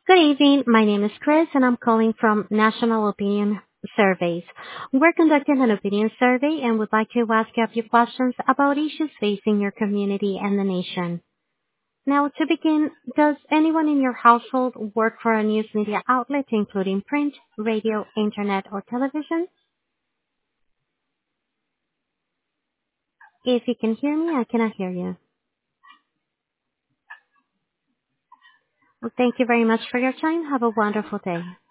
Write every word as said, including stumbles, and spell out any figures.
Good evening. My name is Chris, and I'm calling from National Opinion Surveys. We're conducting an opinion survey and would like to ask you a few questions about issues facing your community and the nation. Now, to begin, does anyone in your household work for a news media outlet, including print, radio, internet, or television? If you can hear me, I cannot hear you. Well, thank you very much for your time. Have a wonderful day.